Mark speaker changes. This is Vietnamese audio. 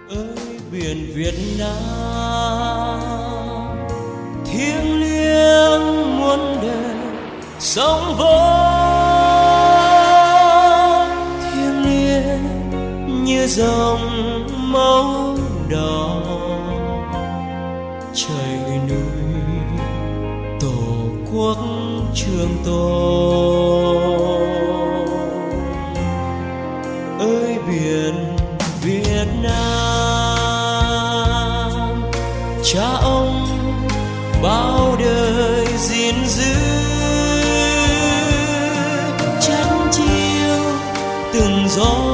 Speaker 1: ơi biển Việt Nam thiêng liêng muôn đời, sóng vỗ thiêng liêng như dòng máu đỏ chảy núi tổ quốc trường tồn. Ơi biển Việt Nam, cha ông bao đời gìn giữ, chăn chiêu từng gió